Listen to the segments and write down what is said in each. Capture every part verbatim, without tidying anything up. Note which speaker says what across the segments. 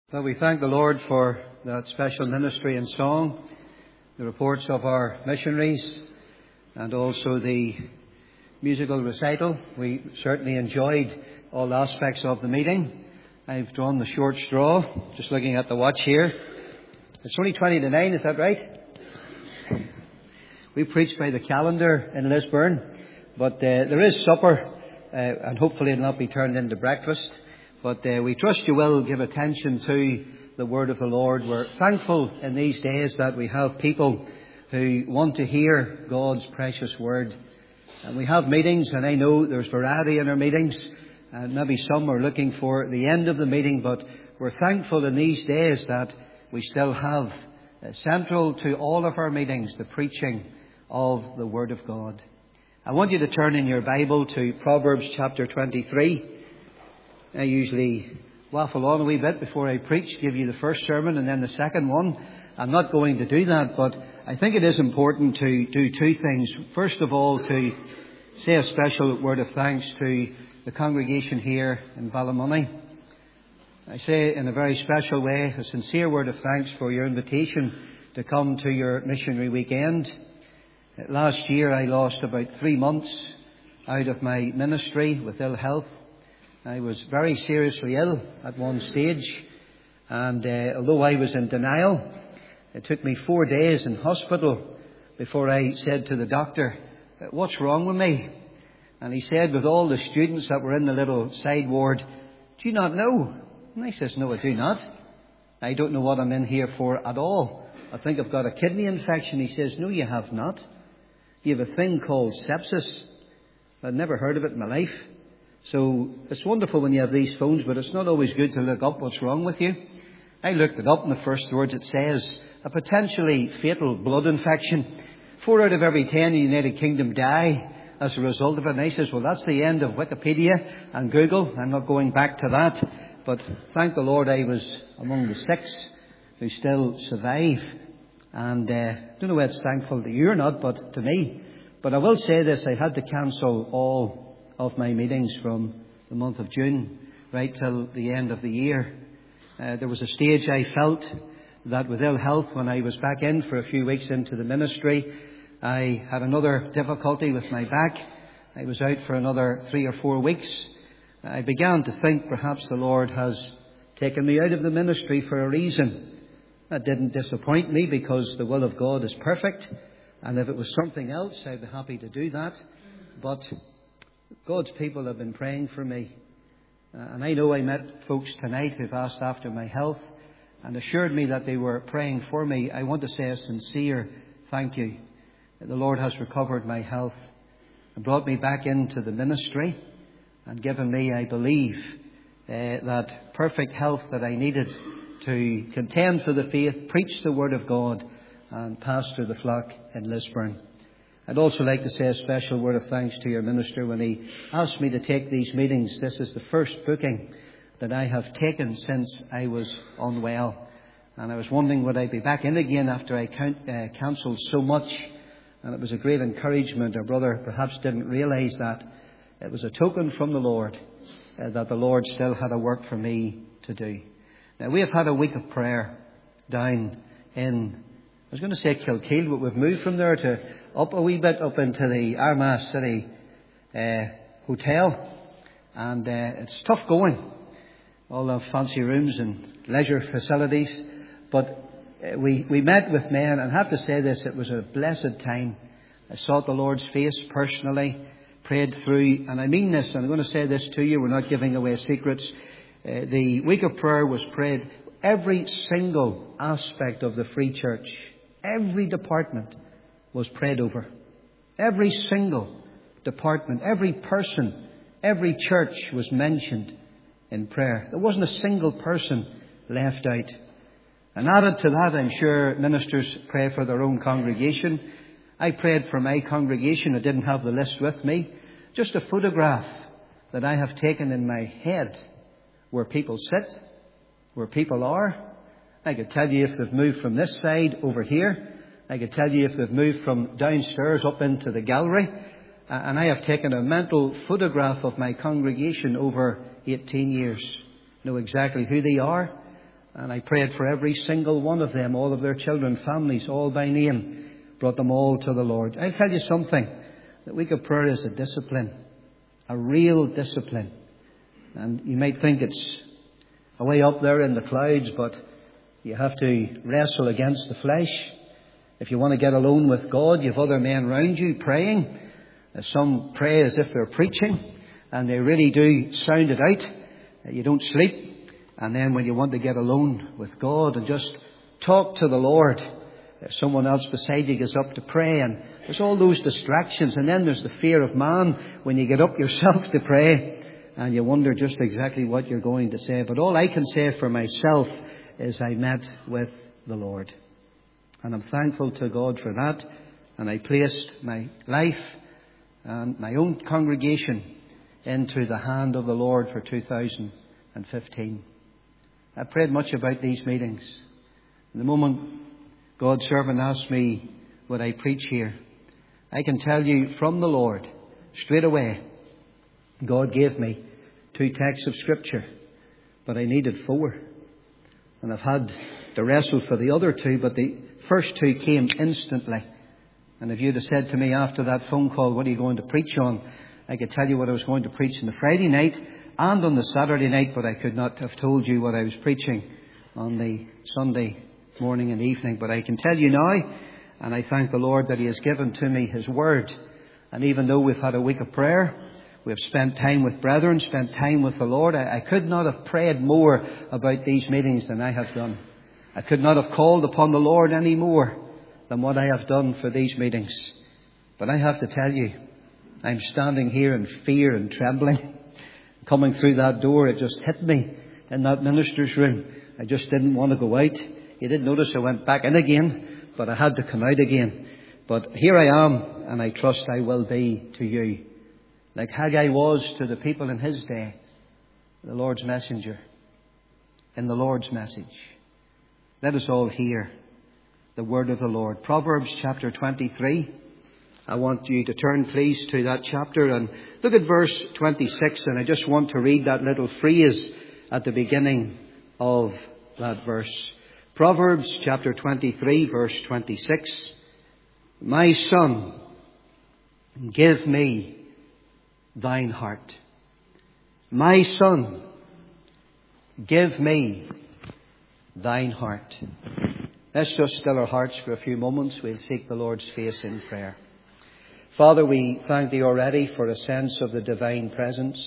Speaker 1: Well, we thank the Lord for that special ministry and song, the reports of our missionaries, and also the musical recital. We certainly enjoyed all aspects of the meeting. I've drawn the short straw, just looking at the watch here. It's only twenty to nine, is that right? We preached by the calendar in Lisburn, but uh, there is supper, uh, and hopefully it'll not be turned into breakfast. But uh, we trust you will give attention to the word of the Lord. We're thankful in these days that we have people who want to hear God's precious word. And we have meetings, and I know there's variety in our meetings. And maybe some are looking for the end of the meeting, but we're thankful in these days that we still have uh, central to all of our meetings the preaching of the word of God. I want you to turn in your Bible to Proverbs chapter twenty-three. I usually waffle on a wee bit before I preach, give you the first sermon and then the second one. I'm not going to do that, but I think it is important to do two things. First of all, to say a special word of thanks to the congregation here in Ballymoney. I say in a very special way a sincere word of thanks for your invitation to come to your missionary weekend. Last year I lost about three months out of my ministry with ill health. I was very seriously ill at one stage, and uh, although I was in denial, it took me four days in hospital before I said to the doctor, "What's wrong with me?" And he said, with all the students that were in the little side ward, "Do you not know?" And I says, "No, I do not. I don't know what I'm in here for at all. I think I've got a kidney infection." He says, "No, you have not. You have a thing called sepsis. I'd never heard of it in my life." So it's wonderful when you have these phones, but it's not always good to look up what's wrong with you. I looked it up, and the first words it says, a potentially fatal blood infection. Four out of every ten in the United Kingdom die as a result of it. And I says, well, that's the end of Wikipedia and Google. I'm not going back to that. But thank the Lord I was among the six who still survive. And uh, I don't know whether it's thankful to you or not, but to me. But I will say this, I had to cancel all of my meetings from the month of June right till the end of the year. Uh, there was a stage I felt that with ill health, when I was back in for a few weeks into the ministry, I had another difficulty with my back. I was out for another three or four weeks. I began to think perhaps the Lord has taken me out of the ministry for a reason. That didn't disappoint me because the will of God is perfect. And if it was something else, I'd be happy to do that. But God's people have been praying for me. Uh, and I know I met folks tonight who've asked after my health and assured me that they were praying for me. I want to say a sincere thank you. The Lord has recovered my health and brought me back into the ministry and given me, I believe, uh, that perfect health that I needed to contend for the faith, preach the word of God and pastor the flock in Lisburn. I'd also like to say a special word of thanks to your minister when he asked me to take these meetings. This is the first booking that I have taken since I was unwell. And I was wondering would I be back in again after I count, uh, counselled so much. And it was a great encouragement. Our brother perhaps didn't realise that. It was a token from the Lord uh, that the Lord still had a work for me to do. Now we have had a week of prayer down in, I was going to say Kilkeel, but we've moved from there to up a wee bit up into the Armagh City uh, Hotel. And uh, it's tough going. All the fancy rooms and leisure facilities. But uh, we, we met with men, and I have to say this, it was a blessed time. I sought the Lord's face personally, prayed through, and I mean this, and I'm going to say this to you, we're not giving away secrets. Uh, the week of prayer was prayed, every single aspect of the Free Church, every department was prayed over. Every single department, every person, every church was mentioned in prayer. There wasn't a single person left out. And added to that, I'm sure ministers pray for their own congregation. I prayed for my congregation. I didn't have the list with me. Just a photograph that I have taken in my head where people sit, where people are. I could tell you if they've moved from this side over here. I could tell you if they've moved from downstairs up into the gallery. Uh, and I have taken a mental photograph of my congregation over eighteen years. Know exactly who they are. And I prayed for every single one of them, all of their children, families, all by name. Brought them all to the Lord. I'll tell you something. The week of prayer is a discipline. A real discipline. And you might think it's away up there in the clouds, but you have to wrestle against the flesh. If you want to get alone with God, you have other men around you praying. Some pray as if they're preaching, and they really do sound it out. You don't sleep. And then when you want to get alone with God and just talk to the Lord, someone else beside you gets up to pray, and there's all those distractions. And then there's the fear of man when you get up yourself to pray, and you wonder just exactly what you're going to say. But all I can say for myself is I met with the Lord. And I'm thankful to God for that. And I placed my life and my own congregation into the hand of the Lord for two thousand fifteen. I prayed much about these meetings. The moment God's servant asked me, would I preach here, I can tell you from the Lord, straight away, God gave me two texts of Scripture, but I needed four. And I've had to wrestle for the other two, but the first two came instantly. And if you'd have said to me after that phone call, what are you going to preach on? I could tell you what I was going to preach on the Friday night and on the Saturday night, but I could not have told you what I was preaching on the Sunday morning and evening. But I can tell you now, and I thank the Lord that He has given to me His Word. And even though we've had a week of prayer, we've spent time with brethren, spent time with the Lord, I, I could not have prayed more about these meetings than I have done. I could not have called upon the Lord any more than what I have done for these meetings. But I have to tell you, I'm standing here in fear and trembling. Coming through that door, it just hit me in that minister's room. I just didn't want to go out. You did notice I went back in again, but I had to come out again. But here I am, and I trust I will be to you. Like Haggai was to the people in his day, the Lord's messenger, in the Lord's message. Let us all hear the word of the Lord. Proverbs chapter twenty-three. I want you to turn, please, to that chapter and look at verse twenty-six. And I just want to read that little phrase at the beginning of that verse. Proverbs chapter twenty-three, verse twenty-six. My son, give me thine heart. My son, give me thine heart. Let's just still our hearts for a few moments. We'll seek the Lord's face in prayer. Father, we thank Thee already for a sense of the divine presence.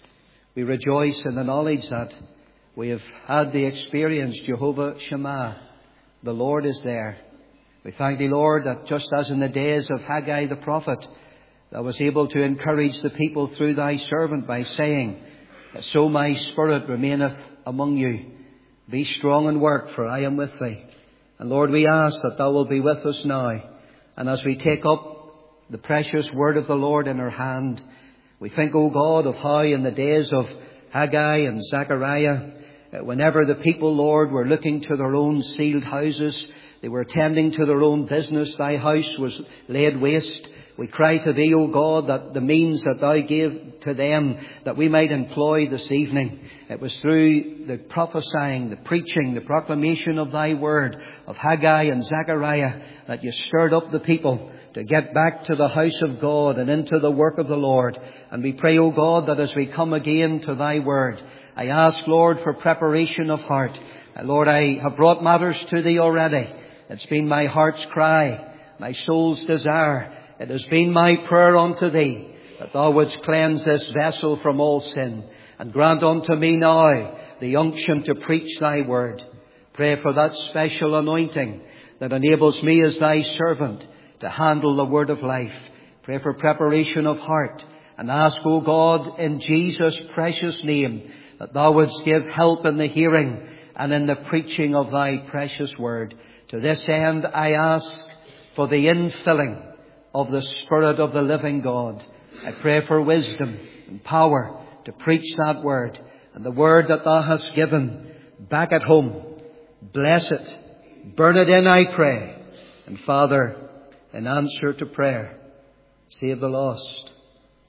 Speaker 1: We rejoice in the knowledge that we have had the experience, Jehovah Shammah, the Lord is there. We thank Thee, Lord, that just as in the days of Haggai the prophet, Thou was able to encourage the people through Thy servant by saying, so my spirit remaineth among you. Be strong and work, for I am with Thee. And Lord, we ask that Thou will be with us now. And as we take up the precious word of the Lord in our hand, we think, O God, of how in the days of Haggai and Zechariah, whenever the people, Lord, were looking to their own sealed houses, they were attending to their own business, Thy house was laid waste. We cry to Thee, O God, that the means that Thou gave to them that we might employ this evening, it was through the prophesying, the preaching, the proclamation of Thy word of Haggai and Zechariah that You stirred up the people to get back to the house of God and into the work of the Lord. And we pray, O God, that as we come again to Thy word, I ask, Lord, for preparation of heart. Lord, I have brought matters to Thee already. It's been my heart's cry, my soul's desire. It has been my prayer unto Thee that Thou wouldst cleanse this vessel from all sin and grant unto me now the unction to preach Thy word. Pray for that special anointing that enables me as Thy servant to handle the word of life. Pray for preparation of heart and ask, O God, in Jesus' precious name, that Thou wouldst give help in the hearing and in the preaching of Thy precious word. To this end I ask for the infilling of the Spirit of the living God. I pray for wisdom and power to preach that word, and the word that Thou hast given back at home. Bless it. Burn it in, I pray. And Father, in answer to prayer, save the lost,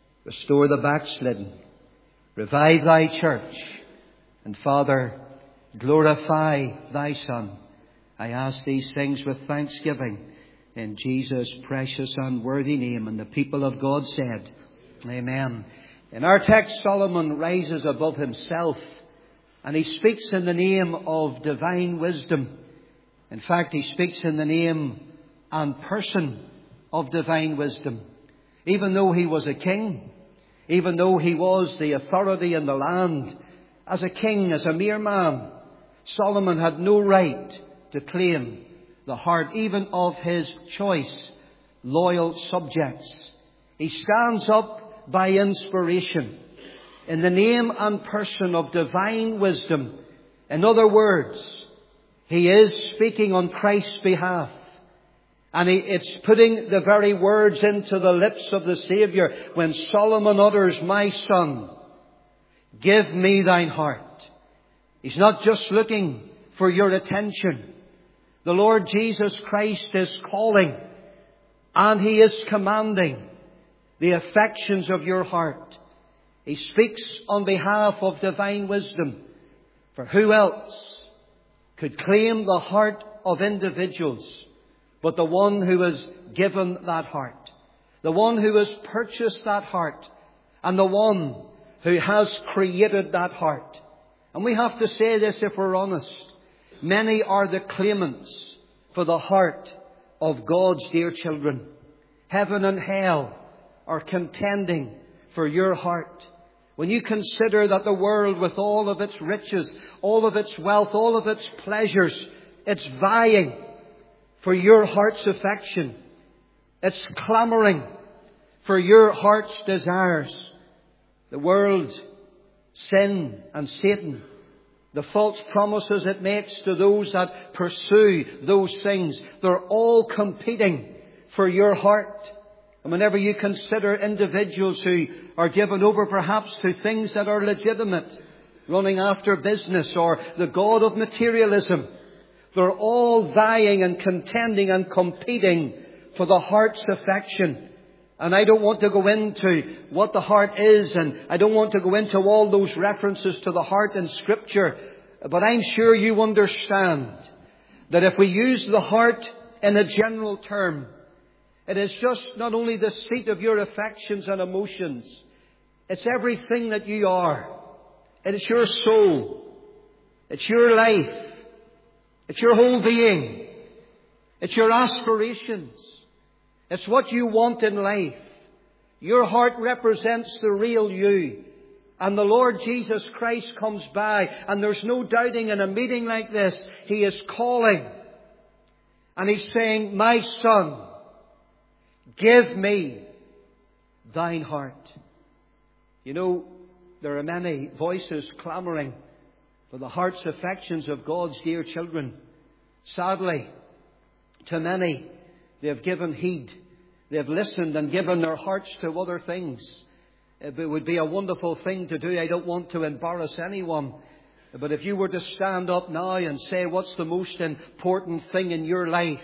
Speaker 1: restore the backslidden, revive Thy church, and Father, glorify thy Son. I ask these things with thanksgiving in Jesus' precious and worthy name. And the people of God said, Amen. In our text, Solomon rises above himself and he speaks in the name of divine wisdom. In fact, he speaks in the name and person of divine wisdom. Even though he was a king, even though he was the authority in the land, as a king, as a mere man, Solomon had no right to claim the heart even of his choice, loyal subjects. He stands up by inspiration in the name and person of divine wisdom. In other words, he is speaking on Christ's behalf. And he, it's putting the very words into the lips of the Saviour when Solomon utters, my son, give me thine heart. He's not just looking for your attention. The Lord Jesus Christ is calling and he is commanding the affections of your heart. He speaks on behalf of divine wisdom. For who else could claim the heart of individuals but the one who has given that heart, the one who has purchased that heart, and the one who has created that heart? And we have to say this if we're honest. Many are the claimants for the heart of God's dear children. Heaven and hell are contending for your heart. When you consider that the world, with all of its riches, all of its wealth, all of its pleasures, it's vying for your heart's affection. It's clamouring for your heart's desires. The world, sin and Satan, the false promises it makes to those that pursue those things, they're all competing for your heart. And whenever you consider individuals who are given over perhaps to things that are legitimate, running after business or the god of materialism, they're all vying and contending and competing for the heart's affection. And I don't want to go into what the heart is, and I don't want to go into all those references to the heart in Scripture. But I'm sure you understand that if we use the heart in a general term, it is just not only the seat of your affections and emotions. It's everything that you are. It's your soul. It's your life. It's your whole being. It's your aspirations. It's what you want in life. Your heart represents the real you. And the Lord Jesus Christ comes by, and there's no doubting in a meeting like this, He is calling. And He's saying, my son, give me thine heart. You know, there are many voices clamouring for the heart's affections of God's dear children. Sadly, to many, they have given heed. They have listened and given their hearts to other things. It would be a wonderful thing to do. I don't want to embarrass anyone. But if you were to stand up now and say, what's the most important thing in your life?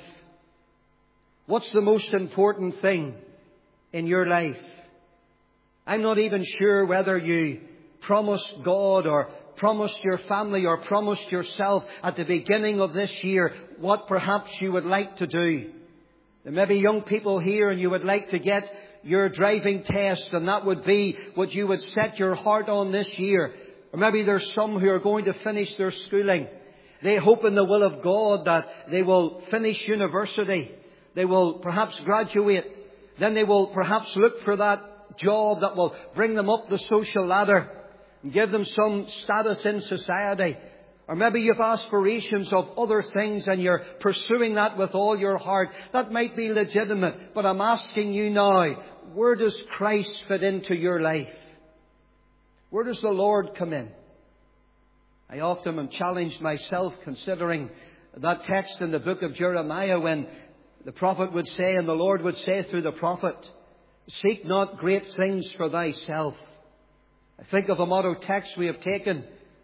Speaker 1: What's the most important thing in your life? I'm not even sure whether you promised God or promised your family or promised yourself at the beginning of this year what perhaps you would like to do. There may be young people here and you would like to get your driving test, and that would be what you would set your heart on this year. Or maybe there's some who are going to finish their schooling. They hope in the will of God that they will finish university. They will perhaps graduate. Then they will perhaps look for that job that will bring them up the social ladder and give them some status in society. Or maybe you have aspirations of other things and you're pursuing that with all your heart. That might be legitimate, but I'm asking you now, where does Christ fit into your life? Where does the Lord come in? I often am challenged myself considering that text in the book of Jeremiah when the prophet would say, and the Lord would say through the prophet, seek not great things for thyself. I think of a motto text we have taken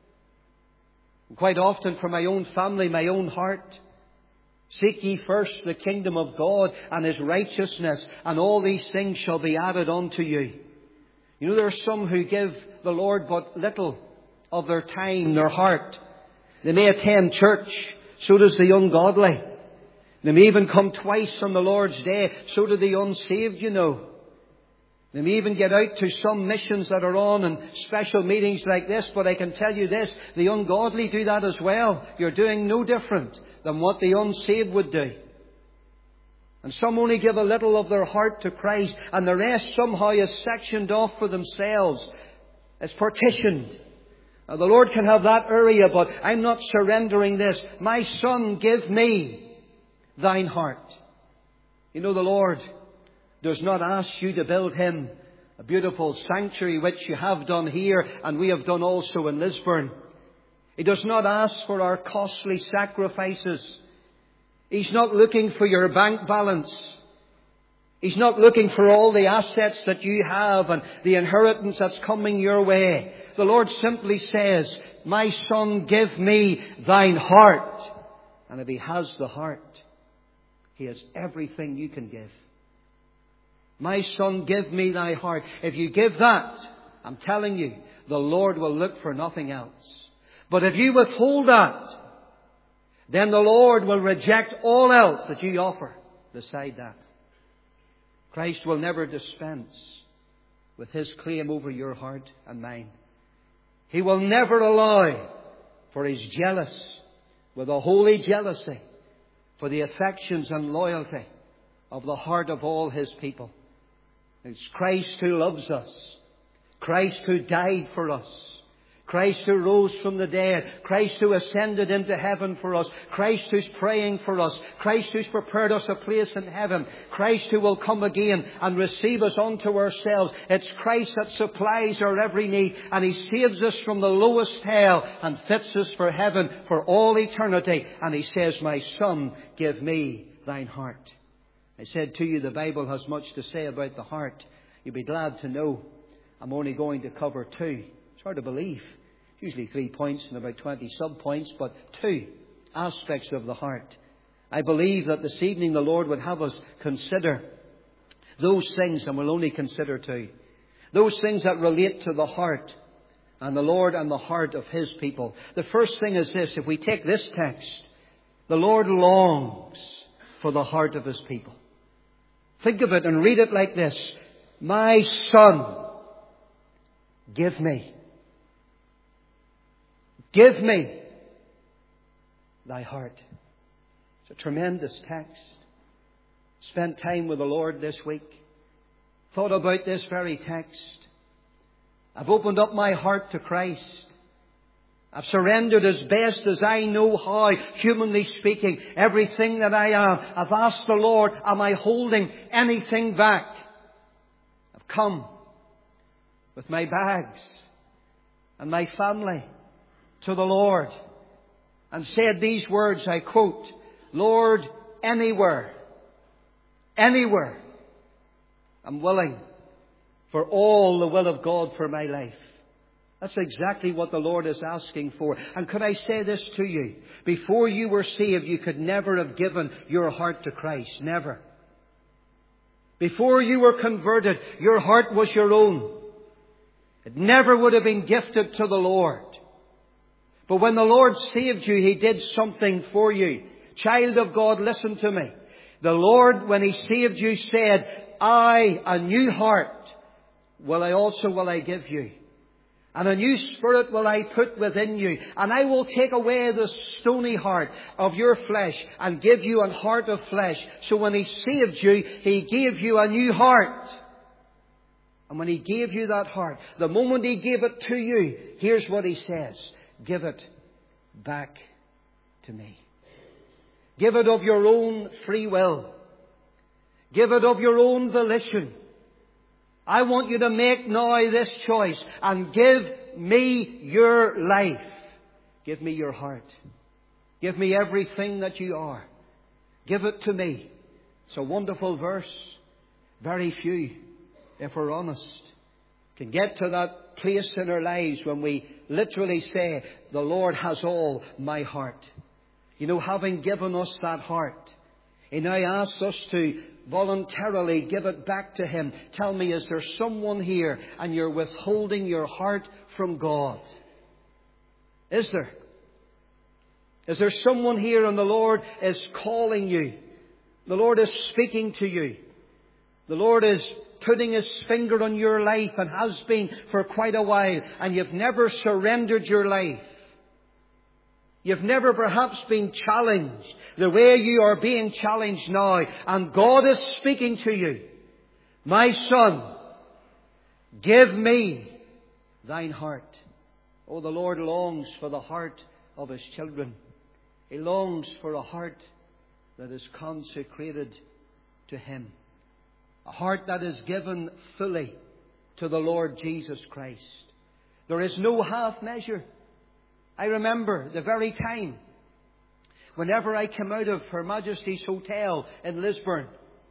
Speaker 1: quite often for my own family, my own heart. Seek ye first the kingdom of God and His righteousness, and all these things shall be added unto you. You know, there are some who give the Lord but little of their time, their heart. They may attend church. So does the ungodly. They may even come twice on the Lord's Day. So do the unsaved, you know. They may even get out to some missions that are on and special meetings like this. But I can tell you this, the ungodly do that as well. You're doing no different than what the unsaved would do. And some only give a little of their heart to Christ, and the rest somehow is sectioned off for themselves. It's partitioned. Now, the Lord can have that area, but I'm not surrendering this. My son, give me thine heart. You know, the Lord does not ask you to build Him a beautiful sanctuary, which you have done here and we have done also in Lisburn. He does not ask for our costly sacrifices. He's not looking for your bank balance. He's not looking for all the assets that you have and the inheritance that's coming your way. The Lord simply says, my son, give me thine heart. And if He has the heart, He has everything you can give. My son, give me thy heart. If you give that, I'm telling you, the Lord will look for nothing else. But if you withhold that, then the Lord will reject all else that you offer beside that. Christ will never dispense with His claim over your heart and mine. He will never allow for His jealous, with a holy jealousy, for the affections and loyalty of the heart of all His people. It's Christ who loves us. Christ who died for us. Christ who rose from the dead. Christ who ascended into heaven for us. Christ who's praying for us. Christ who's prepared us a place in heaven. Christ who will come again and receive us unto ourselves. It's Christ that supplies our every need, and He saves us from the lowest hell and fits us for heaven for all eternity. And He says, my son, give me thine heart. I said to you, the Bible has much to say about the heart. You'll be glad to know I'm only going to cover two. It's hard to believe. Usually three points and about twenty sub-points, but two aspects of the heart. I believe that this evening the Lord would have us consider those things, and we'll only consider two. Those things that relate to the heart and the Lord and the heart of His people. The first thing is this: if we take this text, the Lord longs for the heart of His people. Think of it and read it like this: my son, give me. Give me thy heart. It's a tremendous text. Spent time with the Lord this week. Thought about this very text. I've opened up my heart to Christ. I've surrendered as best as I know how, humanly speaking, everything that I am. I've asked the Lord, am I holding anything back? I've come with my bags and my family to the Lord and said these words, I quote, Lord, anywhere, anywhere, I'm willing for all the will of God for my life. That's exactly what the Lord is asking for. And could I say this to you? Before you were saved, you could never have given your heart to Christ. Never. Before you were converted, your heart was your own. It never would have been gifted to the Lord. But when the Lord saved you, He did something for you. Child of God, listen to me. The Lord, when He saved you, said, I, a new heart, will I also will I give you. And a new spirit will I put within you. And I will take away the stony heart of your flesh and give you a heart of flesh. So when He saved you, He gave you a new heart. And when He gave you that heart, the moment He gave it to you, here's what He says. Give it back to me. Give it of your own free will. Give it of your own volition. I want you to make now this choice and give me your life. Give me your heart. Give me everything that you are. Give it to me. It's a wonderful verse. Very few, if we're honest, can get to that place in our lives when we literally say, the Lord has all my heart. You know, having given us that heart, He now asks us to voluntarily give it back to Him. Tell me, is there someone here and you're withholding your heart from God? Is there? Is there someone here and the Lord is calling you? The Lord is speaking to you. The Lord is putting His finger on your life and has been for quite a while, and you've never surrendered your life. You've never perhaps been challenged the way you are being challenged now, and God is speaking to you. My son, give me thine heart. Oh, the Lord longs for the heart of His children. He longs for a heart that is consecrated to Him. A heart that is given fully to the Lord Jesus Christ. There is no half measure. I remember the very time whenever I came out of Her Majesty's Hotel in Lisburn,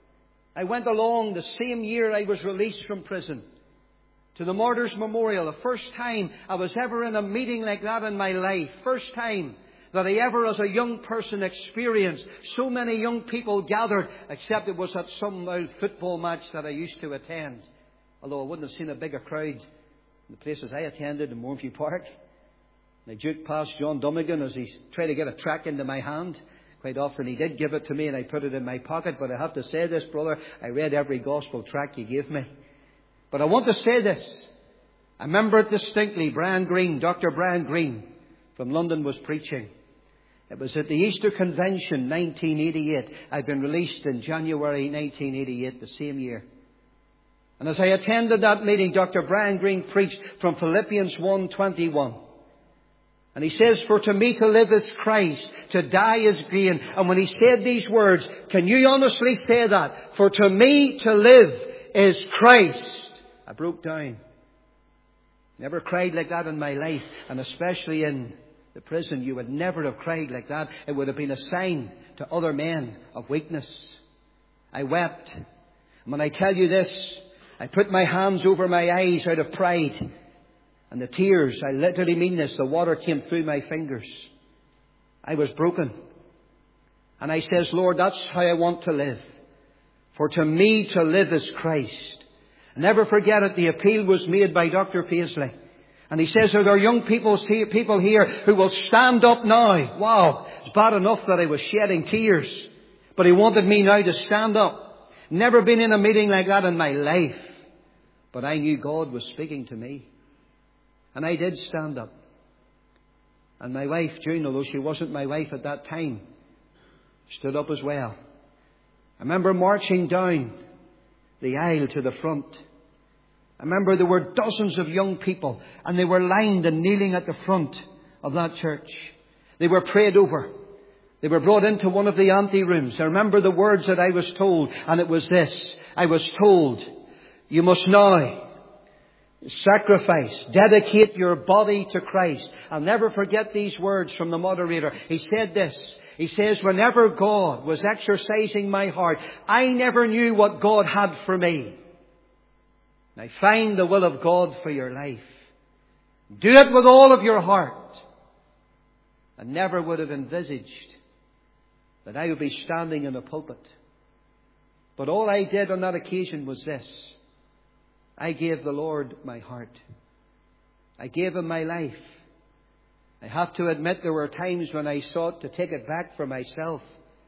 Speaker 1: I went along the same year I was released from prison to the Martyrs' Memorial. The first time I was ever in a meeting like that in my life. First time that I ever as a young person experienced so many young people gathered, except it was at some old football match that I used to attend. Although I wouldn't have seen a bigger crowd in the places I attended in Mornview Park. And I juked past John Dummigan as he tried to get a tract into my hand. Quite often he did give it to me and I put it in my pocket. But I have to say this, brother, I read every gospel tract he gave me. But I want to say this. I remember it distinctly. Brian Green, Doctor Brian Green from London was preaching. It was at the Easter Convention, nineteen eighty-eight. I'd been released in January nineteen eighty-eight, the same year. And as I attended that meeting, Doctor Brian Green preached from Philippians one twenty-one. And he says, for to me to live is Christ, to die is gain. And when he said these words, can you honestly say that? For to me to live is Christ. I broke down. Never cried like that in my life, and especially in the prison. You would never have cried like that. It would have been a sign to other men of weakness. I wept. And when I tell you this, I put my hands over my eyes out of pride. And the tears, I literally mean this, the water came through my fingers. I was broken. And I says, Lord, that's how I want to live. For to me to live is Christ. Never forget it, the appeal was made by Doctor Paisley. And he says, are there young people people here who will stand up now? Wow, it's bad enough that I was shedding tears. But he wanted me now to stand up. Never been in a meeting like that in my life. But I knew God was speaking to me. And I did stand up. And my wife, June, although she wasn't my wife at that time, stood up as well. I remember marching down the aisle to the front. I remember there were dozens of young people, and they were lined and kneeling at the front of that church. They were prayed over. They were brought into one of the ante rooms. I remember the words that I was told, and it was this. I was told, you must now sacrifice, dedicate your body to Christ. I'll never forget these words from the moderator. He said this. He says, whenever God was exercising my heart, I never knew what God had for me. Now find the will of God for your life. Do it with all of your heart. I never would have envisaged that I would be standing in a pulpit. But all I did on that occasion was this. I gave the Lord my heart. I gave Him my life. I have to admit there were times when I sought to take it back for myself.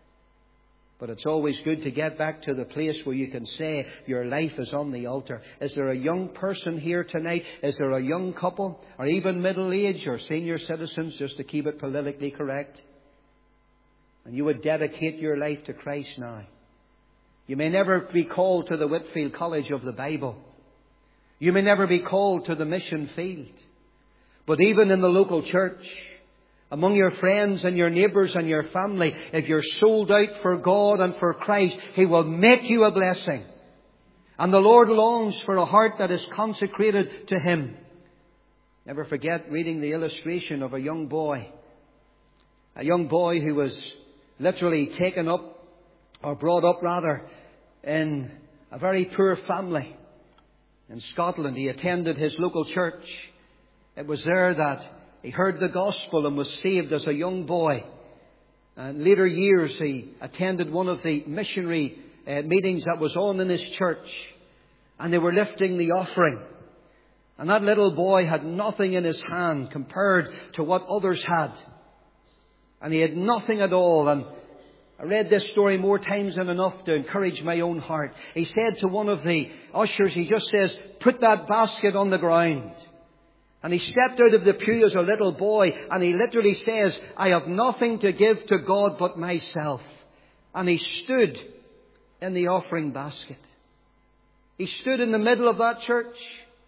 Speaker 1: But it's always good to get back to the place where you can say your life is on the altar. Is there a young person here tonight? Is there a young couple? Or even middle-aged or senior citizens, just to keep it politically correct? And you would dedicate your life to Christ now. You may never be called to the Whitfield College of the Bible. You may never be called to the mission field. But even in the local church, among your friends and your neighbours and your family, if you're sold out for God and for Christ, He will make you a blessing. And the Lord longs for a heart that is consecrated to Him. Never forget reading the illustration of a young boy. A young boy who was literally taken up, or brought up rather, in a very poor family. In Scotland, he attended his local church. It was there that he heard the gospel and was saved as a young boy. And later years, he attended one of the missionary uh, meetings that was on in his church. And they were lifting the offering. And that little boy had nothing in his hand compared to what others had. And he had nothing at all. And I read this story more times than enough to encourage my own heart. He said to one of the ushers, he just says, "Put that basket on the ground." And he stepped out of the pew as a little boy, and he literally says, "I have nothing to give to God but myself." And he stood in the offering basket. He stood in the middle of that church.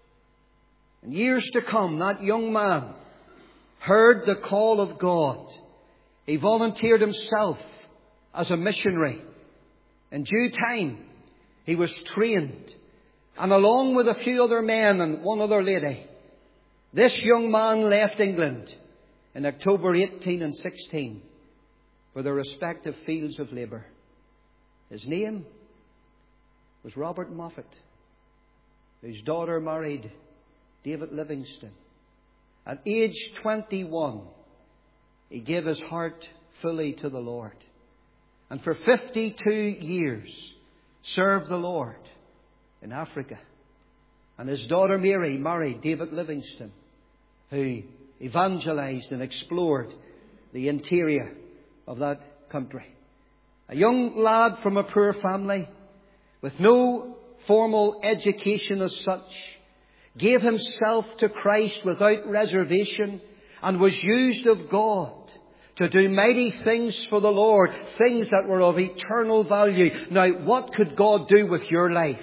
Speaker 1: And years to come, that young man heard the call of God. He volunteered himself as a missionary. In due time, he was trained. And along with a few other men and one other lady, this young man left England in October eighteen and sixteen for their respective fields of labour. His name was Robert Moffat, whose daughter married David Livingstone. At age twenty-one, he gave his heart fully to the Lord. And for fifty-two years served the Lord in Africa. And his daughter Mary married David Livingstone, who evangelized and explored the interior of that country. A young lad from a poor family with no formal education as such, gave himself to Christ without reservation and was used of God to do mighty things for the Lord, things that were of eternal value. Now, what could God do with your life?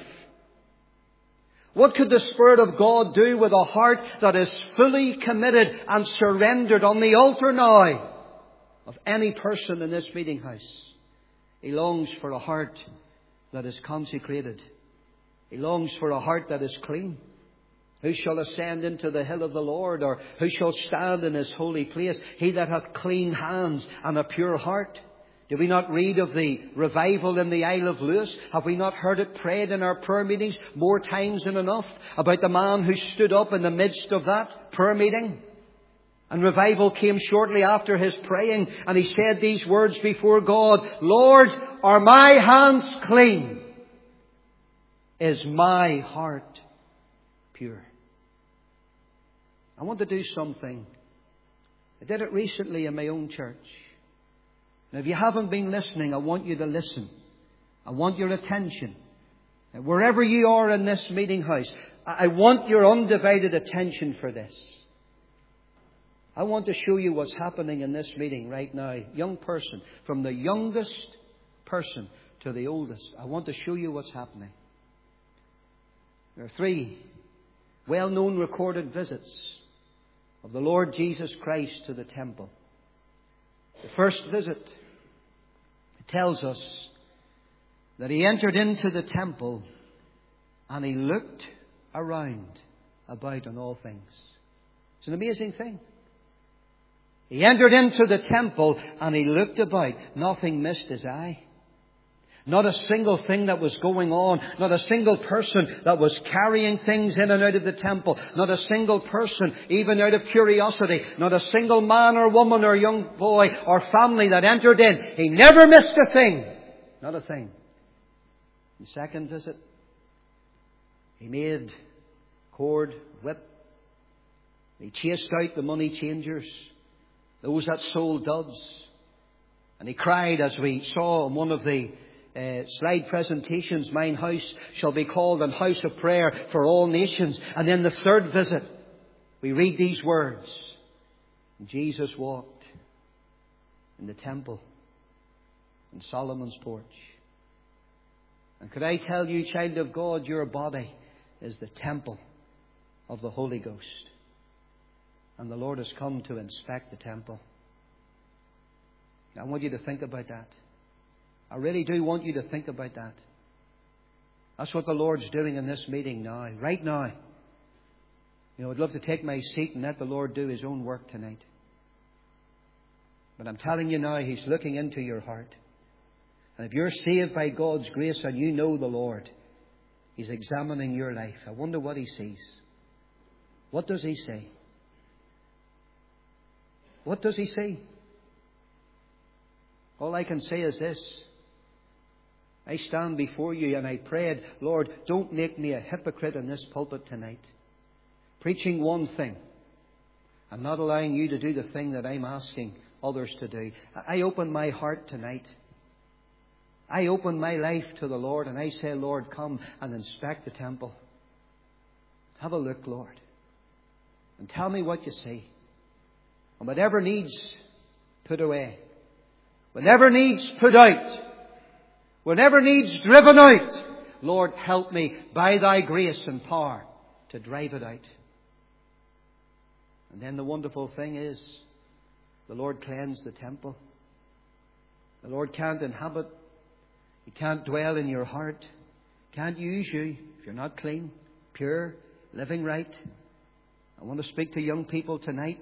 Speaker 1: What could the Spirit of God do with a heart that is fully committed and surrendered on the altar now of any person in this meeting house? He longs for a heart that is consecrated. He longs for a heart that is clean. Who shall ascend into the hill of the Lord, or who shall stand in His holy place? He that hath clean hands and a pure heart. Do we not read of the revival in the Isle of Lewis? Have we not heard it prayed in our prayer meetings more times than enough about the man who stood up in the midst of that prayer meeting? And revival came shortly after his praying, and he said these words before God: "Lord, are my hands clean? Is my heart pure?" I want to do something. I did it recently in my own church. Now, if you haven't been listening, I want you to listen. I want your attention. And wherever you are in this meeting house, I want your undivided attention for this. I want to show you what's happening in this meeting right now. Young person, from the youngest person to the oldest. I want to show you what's happening. There are three well-known recorded visits of the Lord Jesus Christ to the temple. The first visit tells us that He entered into the temple and He looked around about on all things. It's an amazing thing. He entered into the temple and He looked about. Nothing missed His eye. Not a single thing that was going on. Not a single person that was carrying things in and out of the temple. Not a single person, even out of curiosity. Not a single man or woman or young boy or family that entered in. He never missed a thing. Not a thing. The second visit, He made cord, whip. He chased out the money changers, those that sold doves. And He cried, as we saw in one of the Uh, slide presentations, "Mine house shall be called an house of prayer for all nations." And then the third visit, we read these words: "Jesus walked in the temple in Solomon's porch." And could I tell you, child of God, your body is the temple of the Holy Ghost. And the Lord has come to inspect the temple. I want you to think about that. I really do want you to think about that. That's what the Lord's doing in this meeting now, right now. You know, I'd love to take my seat and let the Lord do His own work tonight. But I'm telling you now, He's looking into your heart. And if you're saved by God's grace and you know the Lord, He's examining your life. I wonder what He sees. What does He say? What does He say? All I can say is this: I stand before you and I prayed, "Lord, don't make me a hypocrite in this pulpit tonight, preaching one thing and not allowing you to do the thing that I'm asking others to do. I open my heart tonight. I open my life to the Lord and I say, Lord, come and inspect the temple. Have a look, Lord. And tell me what you see. And whatever needs put away. Whatever needs put out. Whatever needs driven out. Lord, help me by thy grace and power to drive it out. And then the wonderful thing is, the Lord cleansed the temple. The Lord can't inhabit. He can't dwell in your heart. Can't use you if you're not clean, pure, living right. I want to speak to young people tonight.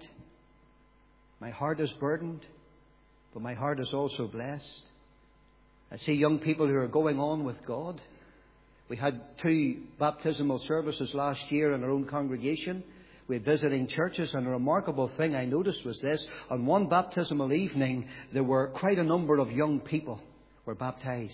Speaker 1: My heart is burdened, but my heart is also blessed. I see young people who are going on with God. We had two baptismal services last year in our own congregation. We had visiting churches, and a remarkable thing I noticed was this. On one baptismal evening, there were quite a number of young people were baptized.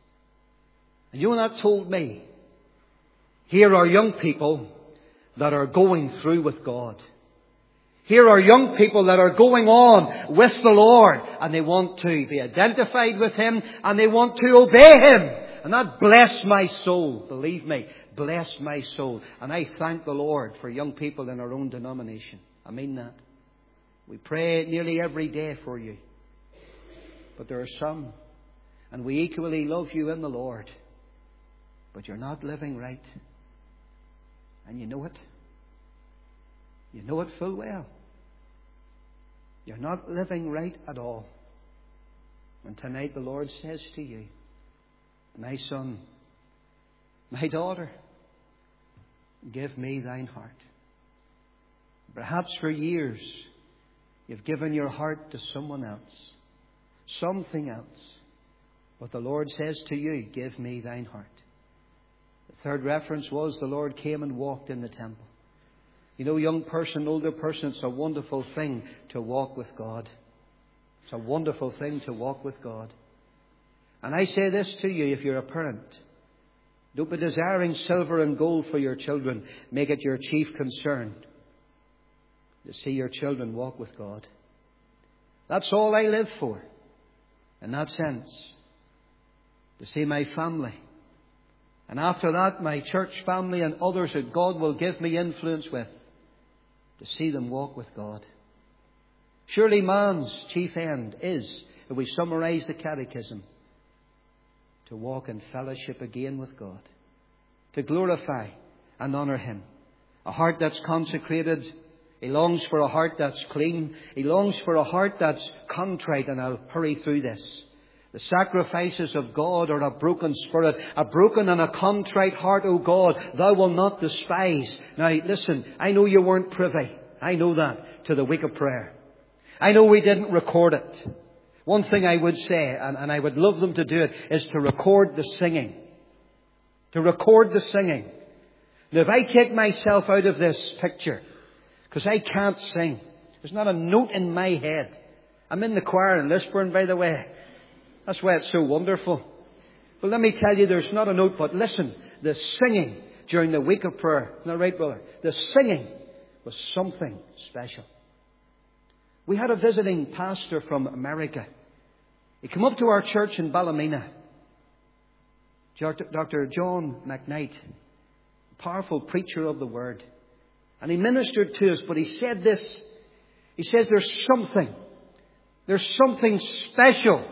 Speaker 1: And you know what that told me? Here are young people that are going through with God. Here are young people that are going on with the Lord, and they want to be identified with Him, and they want to obey Him. And that blessed my soul. Believe me, blessed my soul. And I thank the Lord for young people in our own denomination. I mean that. We pray nearly every day for you. But there are some, and we equally love you in the Lord, but you're not living right. And you know it. You know it full well. You're not living right at all. And tonight the Lord says to you, my son, my daughter, give me thine heart. Perhaps for years you've given your heart to someone else, something else. But the Lord says to you, give me thine heart. The third reference was the Lord came and walked in the temple. You know, young person, older person, it's a wonderful thing to walk with God. It's a wonderful thing to walk with God. And I say this to you, if you're a parent, don't be desiring silver and gold for your children. Make it your chief concern to see your children walk with God. That's all I live for, in that sense. To see my family. And after that, my church family and others that God will give me influence with. To see them walk with God. Surely man's chief end is, if we summarize the catechism, to walk in fellowship again with God. To glorify and honour Him. A heart that's consecrated. He longs for a heart that's clean. He longs for a heart that's contrite. And I'll hurry through this. The sacrifices of God are a broken spirit. A broken and a contrite heart, O God, Thou wilt not despise. Now listen, I know you weren't privy. I know that, to the week of prayer. I know we didn't record it. One thing I would say, and, and I would love them to do it, is to record the singing. To record the singing. Now if I take myself out of this picture, because I can't sing. There's not a note in my head. I'm in the choir in Lisburn, by the way. That's why it's so wonderful. But let me tell you, there's not a note, but listen, the singing during the week of prayer. Isn't that right, brother? The singing was something special. We had a visiting pastor from America. He came up to our church in Ballymena. Doctor John McKnight, powerful preacher of the Word. And he ministered to us, but he said this. He says there's something, there's something special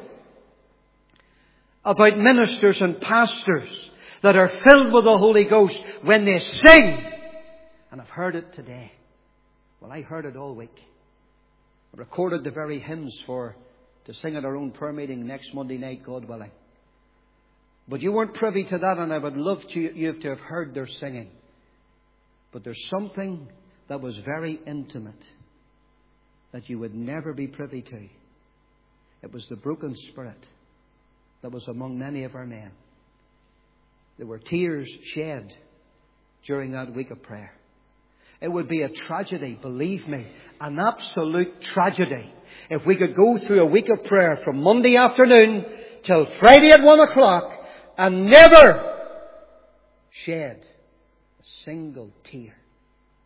Speaker 1: about ministers and pastors that are filled with the Holy Ghost when they sing. And I've heard it today. Well, I heard it all week. I recorded the very hymns for to sing at our own prayer meeting next Monday night, God willing. But you weren't privy to that, and I would love to, you to have heard their singing. But there's something that was very intimate that you would never be privy to. It was the broken spirit that was among many of our men. There were tears shed during that week of prayer. It would be a tragedy, believe me, an absolute tragedy, if we could go through a week of prayer from Monday afternoon till Friday at one o'clock and never shed a single tear.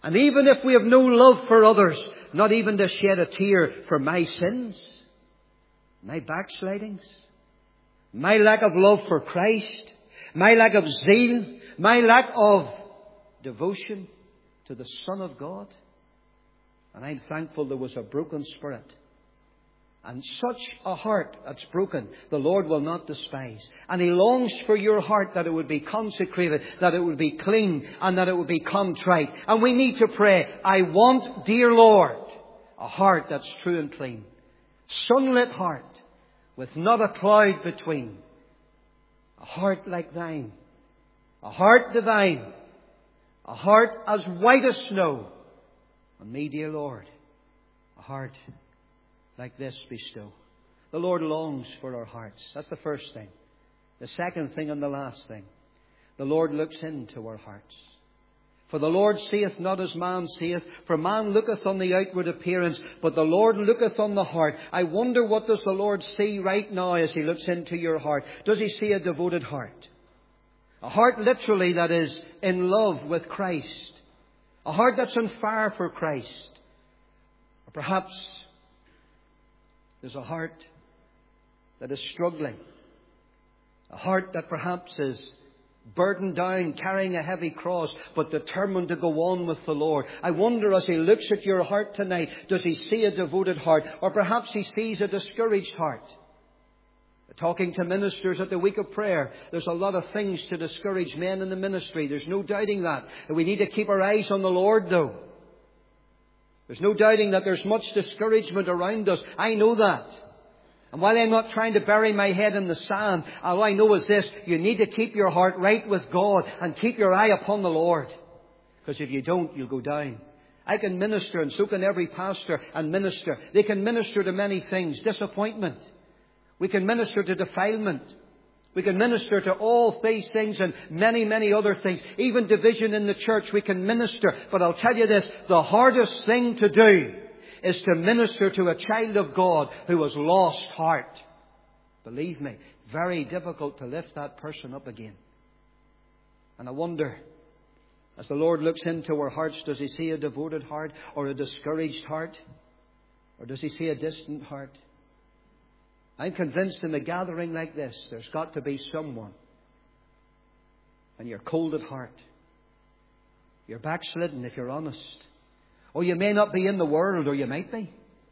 Speaker 1: And even if we have no love for others, not even to shed a tear for my sins, my backslidings, my lack of love for Christ, my lack of zeal, my lack of devotion to the Son of God. And I'm thankful there was a broken spirit. And such a heart that's broken, the Lord will not despise. And He longs for your heart, that it would be consecrated, that it would be clean, and that it would be contrite. And we need to pray, I want, dear Lord, a heart that's true and clean. Sunlit heart, with not a cloud between. A heart like thine. A heart divine. A heart as white as snow. And me, dear Lord, a heart like this bestow. The Lord longs for our hearts. That's the first thing. The second thing and the last thing. The Lord looks into our hearts. For the Lord seeth not as man seeth. For man looketh on the outward appearance, but the Lord looketh on the heart. I wonder, what does the Lord see right now as He looks into your heart? Does He see a devoted heart? A heart literally that is in love with Christ. A heart that's on fire for Christ. Or perhaps there's a heart that is struggling. A heart that perhaps is burdened down, carrying a heavy cross, but determined to go on with the Lord. I wonder, as He looks at your heart tonight, does He see a devoted heart? Or perhaps He sees a discouraged heart. Talking to ministers at the week of prayer, there's a lot of things to discourage men in the ministry. There's no doubting that. And we need to keep our eyes on the Lord, though. There's no doubting that there's much discouragement around us. I know that. And while I'm not trying to bury my head in the sand, all I know is this: you need to keep your heart right with God and keep your eye upon the Lord. Because if you don't, you'll go down. I can minister, and so can every pastor and minister. They can minister to many things. Disappointment. We can minister to defilement. We can minister to all these things and many, many other things. Even division in the church, we can minister. But I'll tell you this, the hardest thing to do is to minister to a child of God who has lost heart. Believe me, very difficult to lift that person up again. And I wonder, as the Lord looks into our hearts, does He see a devoted heart or a discouraged heart? Or does He see a distant heart? I'm convinced in a gathering like this, there's got to be someone. And you're cold at heart. You're backslidden, if you're honest. Or you may not be in the world, or you might be.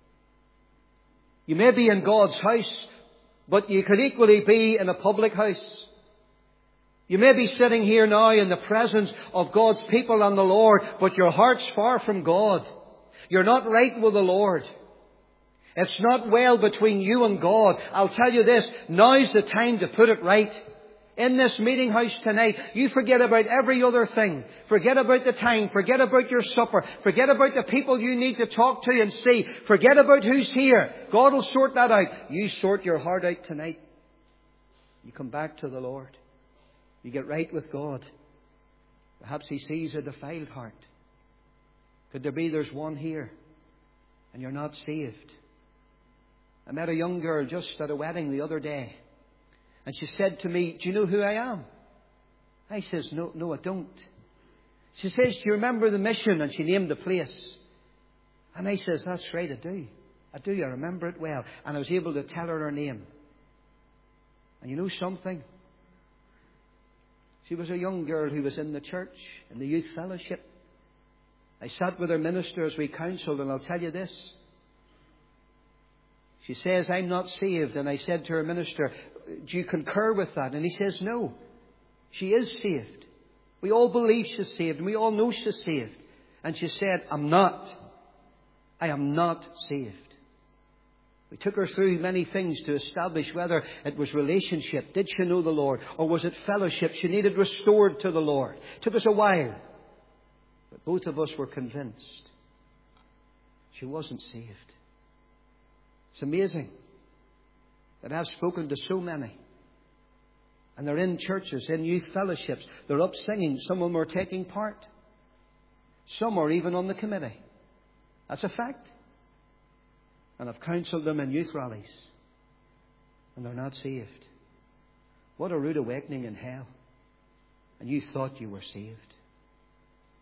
Speaker 1: You may be in God's house, but you could equally be in a public house. You may be sitting here now in the presence of God's people and the Lord, but your heart's far from God. You're not right with the Lord. It's not well between you and God. I'll tell you this, now's the time to put it right. In this meeting house tonight, you forget about every other thing. Forget about the time. Forget about your supper. Forget about the people you need to talk to and see. Forget about who's here. God will sort that out. You sort your heart out tonight. You come back to the Lord. You get right with God. Perhaps He sees a defiled heart. Could there be there's one here and you're not saved? I met a young girl just at a wedding the other day. And she said to me, do you know who I am? I says, no, no, I don't. She says, do you remember the mission? And she named the place. And I says, that's right, I do. I do, I remember it well. And I was able to tell her her name. And you know something? She was a young girl who was in the church, in the youth fellowship. I sat with her minister as we counselled, and I'll tell you this. She says, I'm not saved. And I said to her minister, do you concur with that? And he says, no. She is saved. We all believe she's saved. And we all know she's saved. And she said, I'm not. I am not saved. We took her through many things to establish whether it was relationship. Did she know the Lord? Or was it fellowship? She needed restored to the Lord. It took us a while. But both of us were convinced she wasn't saved. It's amazing that I've spoken to so many. And they're in churches, in youth fellowships. They're up singing. Some of them are taking part. Some are even on the committee. That's a fact. And I've counselled them in youth rallies. And they're not saved. What a rude awakening in hell. And you thought you were saved.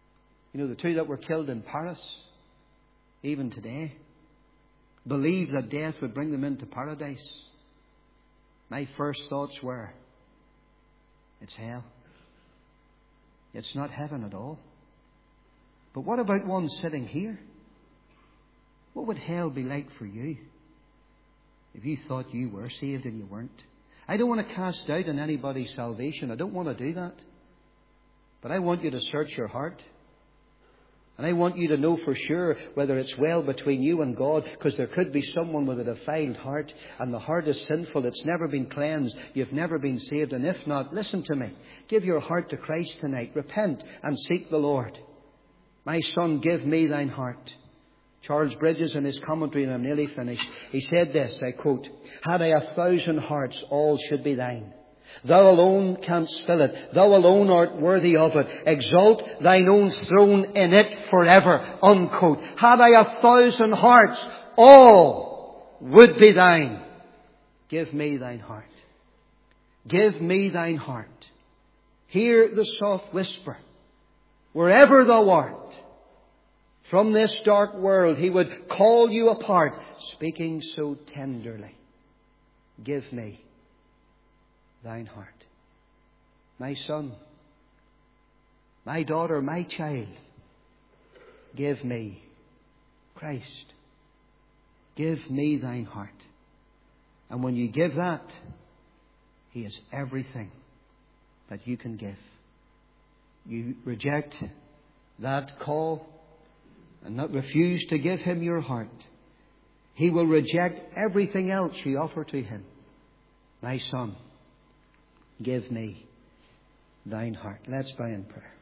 Speaker 1: You know, the two that were killed in Paris, even today, believed that death would bring them into paradise. My first thoughts were, it's hell. It's not heaven at all. But what about one sitting here? What would hell be like for you if you thought you were saved and you weren't? I don't want to cast doubt on anybody's salvation. I don't want to do that. But I want you to search your heart. And I want you to know for sure whether it's well between you and God, because there could be someone with a defiled heart, and the heart is sinful. It's never been cleansed. You've never been saved. And if not, listen to me. Give your heart to Christ tonight. Repent and seek the Lord. My son, give me thine heart. Charles Bridges, in his commentary, and I'm nearly finished, he said this, I quote, "Had I a thousand hearts, all should be thine. Thou alone canst fill it. Thou alone art worthy of it. Exalt thine own throne in it forever." Unquote. Had I a thousand hearts, all would be thine. Give me thine heart. Give me thine heart. Hear the soft whisper. Wherever thou art, from this dark world, He would call you apart, speaking so tenderly. Give me thine heart. My son, my daughter, my child, give me Christ. Give me thine heart. And when you give that, He is everything that you can give. You reject that call and not refuse to give Him your heart, He will reject everything else you offer to Him. My son, give me thine heart. Let's bow in prayer.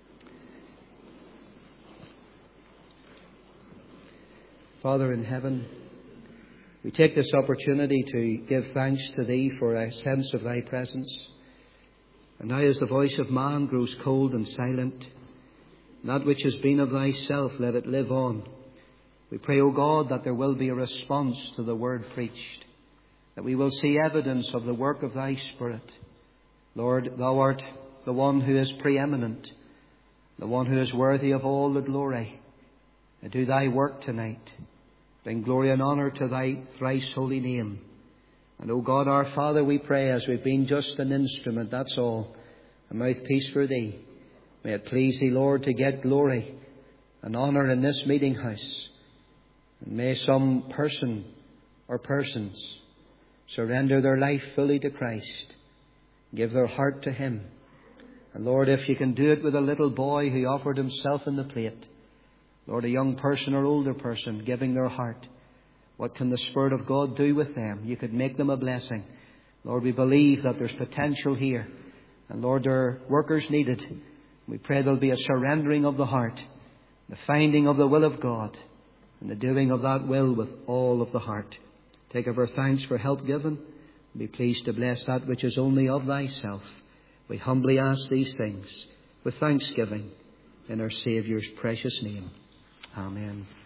Speaker 1: Father in heaven, we take this opportunity to give thanks to Thee for a sense of Thy presence. And now as the voice of man grows cold and silent, that which has been of Thyself, let it live on. We pray, O God, that there will be a response to the word preached, that we will see evidence of the work of Thy Spirit. Lord, Thou art the one who is preeminent, the one who is worthy of all the glory. And do Thy work tonight. Bring glory and honour to Thy thrice holy name. And, O God, our Father, we pray, as we've been just an instrument, that's all, a mouthpiece for Thee. May it please Thee, Lord, to get glory and honour in this meeting house. And may some person or persons surrender their life fully to Christ, give their heart to Him. And Lord, if You can do it with a little boy who offered himself in the plate, Lord, a young person or older person giving their heart, what can the Spirit of God do with them? You could make them a blessing. Lord, we believe that there's potential here. And Lord, there are workers needed. We pray there'll be a surrendering of the heart, the finding of the will of God, and the doing of that will with all of the heart. Take of our thanks for help given. Be pleased to bless that which is only of Thyself. We humbly ask these things with thanksgiving in our Saviour's precious name. Amen.